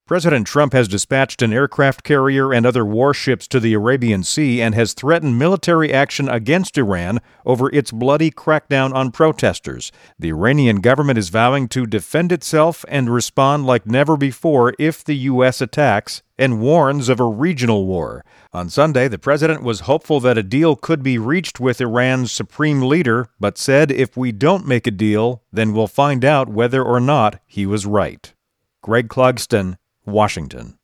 President Trump has dispatched an aircraft carrier and other warships to the Arabian Sea and has threatened military action against Iran over its bloody crackdown on protesters. The Iranian government is vowing to defend itself and respond like never before if the U.S. attacks, and warns of a regional war. On Sunday, the president was hopeful that a deal could be reached with Iran's supreme leader, but said if we don't make a deal, then we'll find out whether or not he was right. Greg Clugston, Washington.